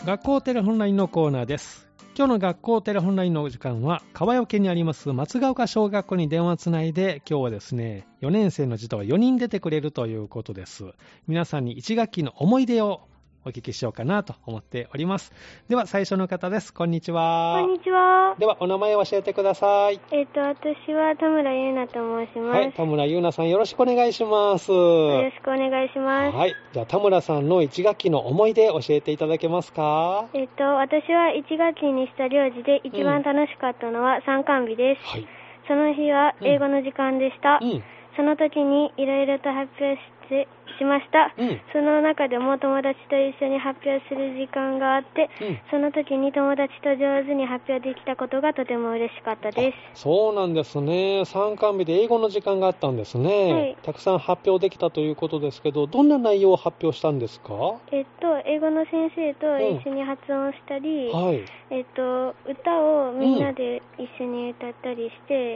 学校テレホンラインのコーナーです。今日の学校テレホンラインの時間は川除にあります松ヶ丘小学校に電話つないで、今日はですね4年生の児童が4人出てくれるということです。皆さんに1学期の思い出をお聞きしようかなと思っております。では最初の方です。こんにちは。 こんにちは。 ではお名前を教えてください。 私は田村優奈と申します。 はい、田村優奈さん、よろしくお願いします。 よろしくお願いします。 はい、じゃあ田村さんの1学期の思い出教えていただけますか？ 私は1学期にした行事で一番楽しかったのは参観日です。 はい。 その日は英語の時間でした。その時にいろいろと発表しました。その中でも友達と一緒に発表する時間があって、その時に友達と上手に発表できたことがとても嬉しかったです。 そうなんですね。参観日で英語の時間があったんですね。はい、たくさん発表できたということですけど、どんな内容を発表したんですか？ 英語の先生と一緒に発音したり、歌をみんなで一緒に歌ったりして、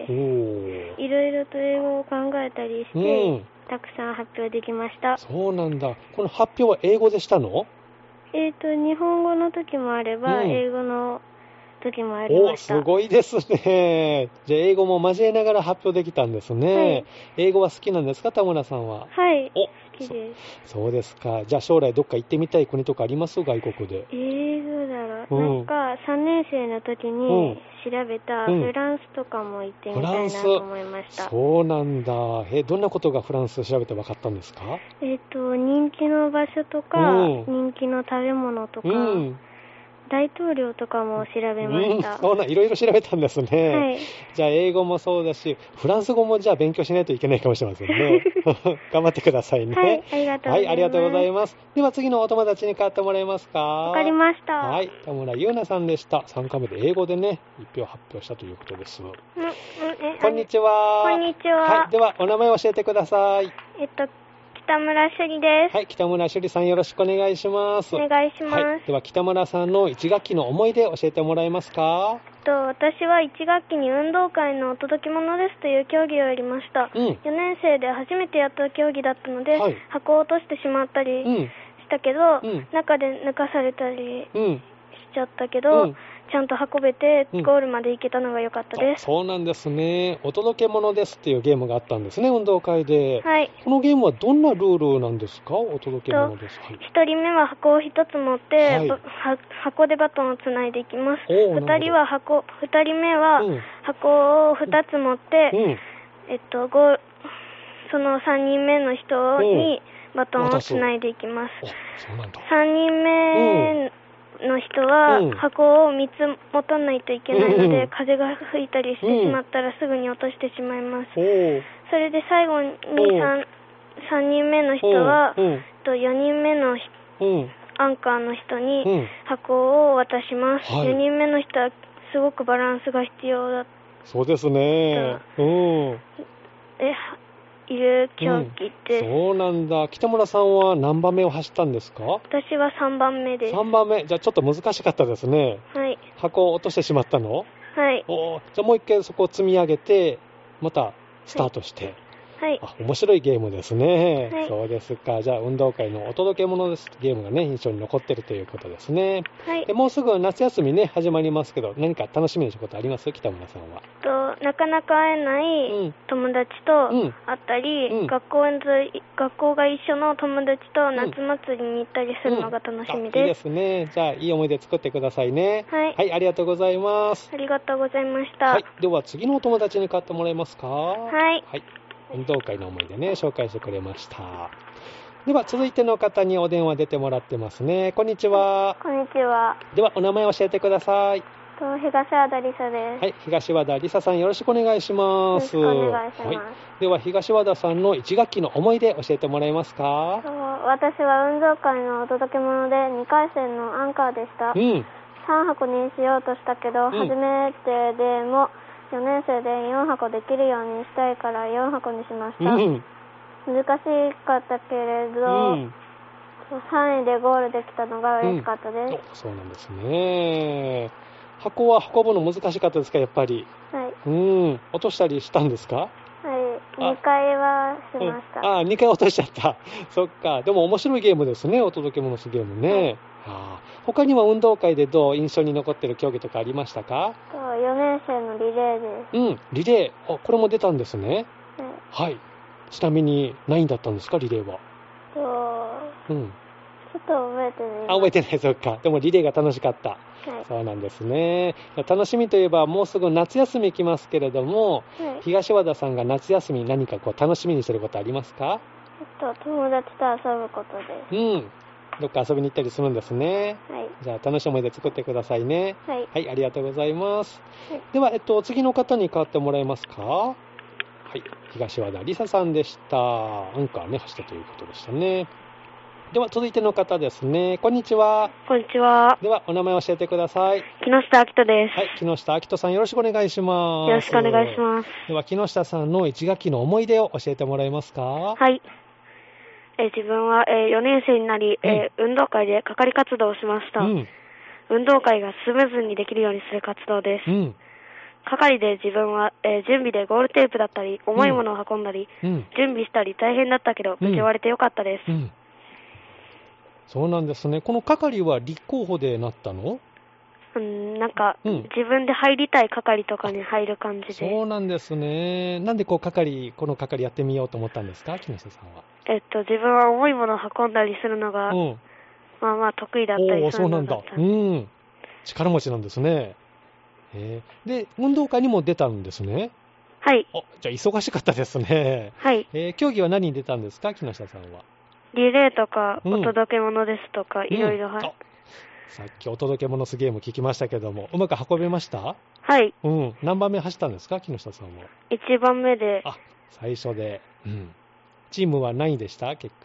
いろいろと英語を考えたりして、たくさん発表できました。 そうなんだ。この発表は英語でしたの？ 日本語の時もあれば、英語の時もありました。 すごいですね。じゃあ英語も交えながら発表できたんですね。はい、英語は好きなんですか、田村さんは？ はい。好きです。 そうですか。じゃあ将来どっか行ってみたい国とかあります？外国で。 どうだろう。なんか3年生の時に調べたフランスとかも行ってみたいなと思いました。 そうなんだ。どんなことがフランス調べて分かったんですか？ 人気の場所とか、人気の食べ物とか、大統領とかも調べました。 いろいろ調べたんですね。 はい。 じゃあ英語もそうだし、フランス語もじゃあ勉強しないといけないかもしれませんね。頑張ってくださいね。 はい、ありがとうございます。 はい、ありがとうございます。では次のお友達に代わってもらえますか？ わかりました。 はい、田村優奈さんでした。参加目で英語でね、1票発表したということです。こんにちは。 こんにちは。 はい、ではお名前を教えてください。 北村朱里です。 はい、北村朱里さん、よろしくお願いします。 お願いします。 はい、では北村さんの1学期の思い出教えてもらえますか？ 私は1学期に運動会のお届け物ですという競技をやりました。4年生で初めてやった競技だったので、箱を落としてしまったりしたけど、中で抜かされたりしちゃったけど、ちゃんと運べてゴールまで行けたのが良かったです。 そうなんですね。お届け物ですっていうゲームがあったんですね、運動会で。 はい。 このゲームはどんなルールなんですか？お届け物です。 1人目は箱を1つ持って、箱でバトンをつないでいきます。2人目は箱を2つ持って、その3人目の人にバトンをつないでいきます。3人目の人は箱を3つ持たないといけないので、風が吹いたりしてしまったらすぐに落としてしまいます。それで最後に3人目の人は、4人目のアンカーの人に箱を渡します。4人目の人はすごくバランスが必要だ。 そうですね。 いる競技です。 そうなんだ。北村さんは何番目を走ったんですか？ 私は3番目です。 3番目。じゃあちょっと難しかったですね。 はい。 箱を落としてしまったの？ はい。 じゃあもう一回そこを積み上げて、またスタートして。 はい。 面白いゲームですね。 はい。 そうですか。じゃあ運動会のお届け物ですゲームがね、印象に残ってるということですね。 はい。 でもうすぐ夏休みね、始まりますけど、何か楽しみにしたことあります？北村さんは。 なかなか会えない友達と会ったり、学校が一緒の友達と夏祭りに行ったりするのが楽しみです。 いいですね。じゃあいい思い出作ってくださいね。 はい。 はい、ありがとうございます。 ありがとうございました。 はい。では次のお友達に代わってもらえますか？ はい。 はい。運動会の思い出ね、紹介してくれました。では続いての方にお電話出てもらってますね。こんにちは。 こんにちは。 ではお名前教えてください。 東和田理沙です。 はい、東和田理沙さん、よろしくお願いします。 よろしくお願いします。はい、 では東和田さんの1学期の思い出教えてもらえますか？ 私は運動会のお届け物で2回戦のアンカーでした。3箱にしようとしたけど、初めてでも4年生で4箱できるようにしたいから4箱にしました。難しかったけれど、3位でゴールできたのが嬉しかったです。 そうなんですね。箱は運ぶの難しかったですか？やっぱり。 はい。 落としたりしたんですか？ はい。2回はしました。 2回落としちゃった。そっか。でも面白いゲームですね。お届け物すゲームね。 他には運動会でどう印象に残っている競技とかありましたか ？4年生のリレーです。 リレー。これも出たんですね。はい。ちなみに何位だったんですか、リレーは。 ちょっと覚えてない。 覚えてない、そっか。でもリレーが楽しかった。そうなんですね。楽しみといえばもうすぐ夏休み来ますけれども、東和田さんが夏休み何か楽しみにしてることありますか？ 友達と遊ぶことです。 どっか遊びに行ったりするんですね。じゃあ楽しい思い出作ってくださいね。はい、ありがとうございます。では、次の方に代わってもらえますか？はい、東和田理沙さんでした。アンカーね、走ったということでしたね。では続いての方ですね。こんにちは。 こんにちは。 ではお名前を教えてください。 木下明人です。 はい、木下明人さん、よろしくお願いします。 よろしくお願いします。 では木下さんの1学期の思い出を教えてもらえますか？ はい。自分は、4年生になり、運動会で係活動をしました。運動会がスムーズにできるようにする活動です。係で自分は、準備でゴールテープだったり重いものを運んだり、準備したり大変だったけど、受け割れてよかったです。 そうなんですね。この係は立候補でなったの？ なんか、自分で入りたい係とかに入る感じで。 そうなんですね。なんでこの係やってみようと思ったんですか、木下さんは。 自分は重いものを運んだりするのが、まあまあ得意だったりするのだった。 そうなんだ。力持ちなんですね。で、運動会にも出たんですね。 はい。 じゃあ忙しかったですね。 はい。 競技は何に出たんですか、木下さんは。 リレーとか、お届け物ですとか、いろいろ。 さっきお届け物すゲーム聞きましたけども、うまく運べました？ はい。 何番目走ったんですか、木下さんは。 1番目で。 最初で。チームは何位でした、結果。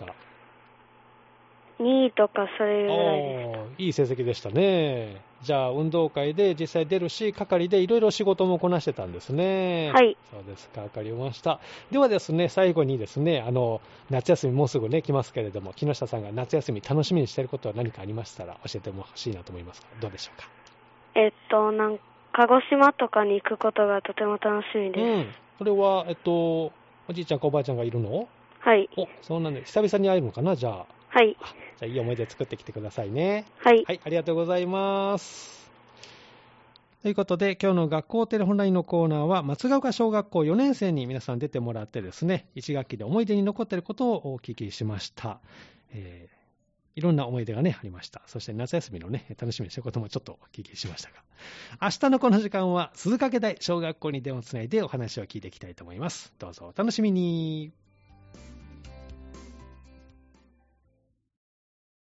2位とかそれぐらいでした。 いい成績でしたね。じゃあ運動会で実際出るし、係でいろいろ仕事もこなしてたんですね。 はい。 そうですか、わかりました。ではですね、最後にですね、夏休みもうすぐね、来ますけれども、木下さんが夏休み楽しみにしていることは何かありましたら教えてほしいなと思いますが、どうでしょうか。 鹿児島とかに行くことがとても楽しみです。 それは、おじいちゃんかおばあちゃんがいるの？ はい。 そうなんで、久々に会えるのかな、じゃあ。 はい。 じゃあいい思い出作ってきてくださいね。 はい。 はい、ありがとうございます。ということで、今日の学校テレホンラインのコーナーは、松ヶ丘小学校4年生に皆さん出てもらってですね、1学期で思い出に残っていることをお聞きしました。いろんな思い出がね、ありました。そして夏休みのね、楽しみにしていることもちょっとお聞きしましたが、明日のこの時間は、鈴掛台小学校に電話をつないでお話を聞いていきたいと思います。どうぞお楽しみに。